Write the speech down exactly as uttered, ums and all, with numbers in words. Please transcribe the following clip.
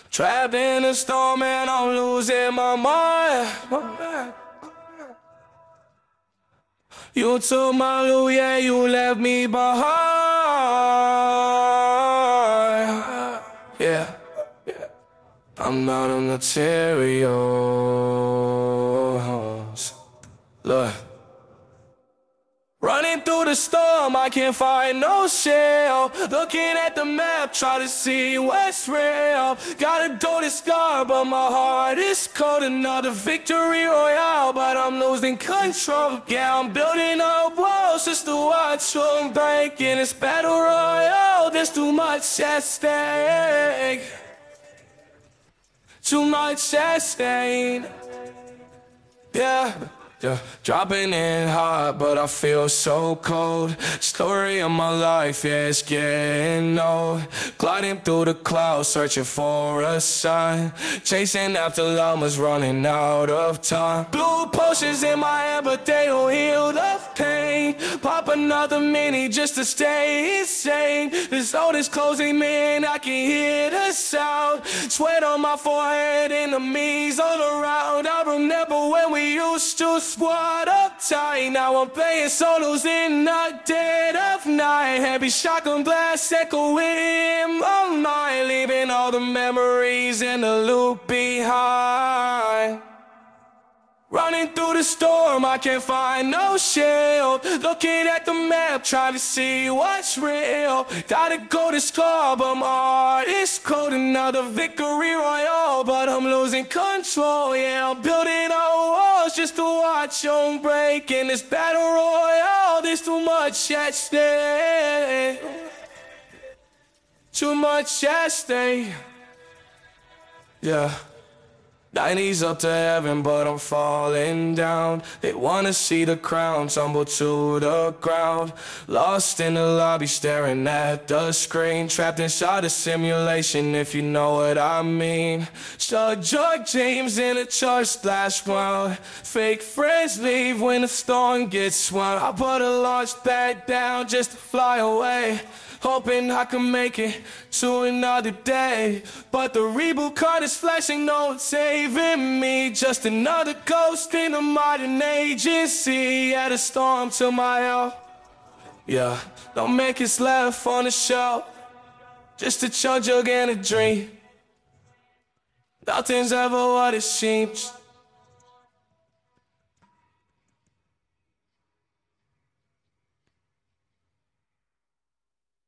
Trapped in a storm and I'm losing my mind. You took my loot, yeah, you left me behind. Yeah, yeah. I'm not on materials. Look. Running through the storm, I can't find no shell. Looking at the map, try to see what's real. Gotta do this scar, but my heart is cold. Another victory royale, but I'm losing control. Yeah, I'm building up walls just to watch them break. In this battle royale, there's too much at stake. Too much at stake. Yeah. Yeah, dropping in hot, but I feel so cold. Story of my life, yeah, it's getting old. Gliding through the clouds, searching for a sign. Chasing after llamas, running out of time. Blue potions in my hand, but they don't heal the pain. Pop another mini just to stay insane. This zone is closing in, I can hear the sound. Sweat on my forehead, enemies all around. I remember when we used to squad up tight. Now I'm playing solos in the dead of night. Heavy shotgun blast echoing in my mind, leaving all the memories in the loop behind. Running through the storm, I can't find no shield. Looking at the map, trying to see what's real. Gotta go to score, but my heart is cold. Another victory royale, but I'm losing control. Yeah, I'm building up walls just to watch them break. In this battle royale, there's too much at stake. Too much at stake. Yeah. nineties up to heaven, but I'm falling down. They wanna see the crown tumble to the ground. Lost in the lobby, staring at the screen. Trapped inside a simulation, if you know what I mean. Stuck Jug James in a charge splash world. Fake friends leave when the storm gets swung. I put a launch pad down just to fly away, hoping I can make it to another day. But the reboot card is flashing, no one's saving me. Just another ghost in a modern agency. Add a storm to my hell. Yeah, don't make it left on the shelf. Just a chug jug and a dream. Nothing's ever what it seems.